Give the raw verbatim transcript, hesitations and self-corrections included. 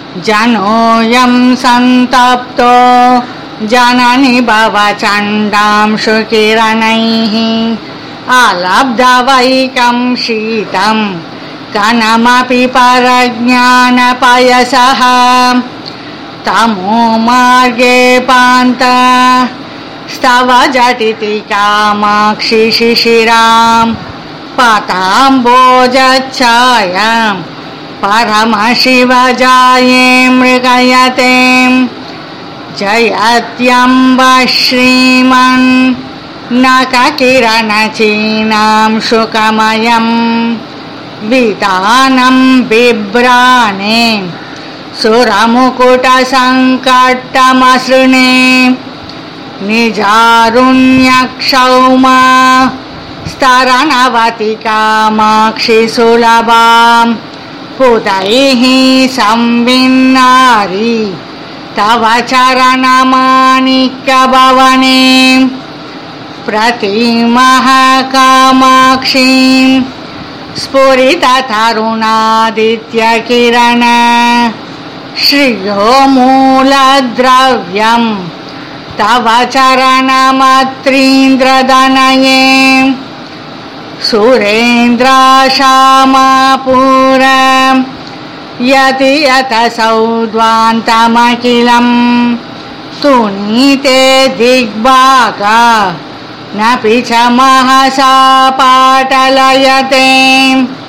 जनोऽयं सन्तप्तो जननि भवचण्डां शुकिरणैः आलब्धवैकं शीतं कनमपि परज्ञानपयसः तमो मार्गे पान्त स्तव झटिति कामाक्षि शिशिरां पताम्बोजच्छायां परमशिवजाये मृगयते जयत्यम्ब श्रीमन् नखकिरणचीनां शुकमयं वितानं बिभ्राणे सुरमुकुटसङ्कट्टमसृणे निजारुण्यक्षौमा स्तरणवति कामाक्षि सुलभां पुतैः संविन्नारी तव चरणमाणिक्यभवने प्रतीमः कामाक्षीं स्फुरिततरुणादित्यकिरण श्रियो मूलद्रव्यं तव चरणमत्रीन्द्रदनये सुरेन्द्राशामापूर यति यतसौद्वान्तमखिलं तुनीते दिग्भागा न पि च महसा पाटलयते।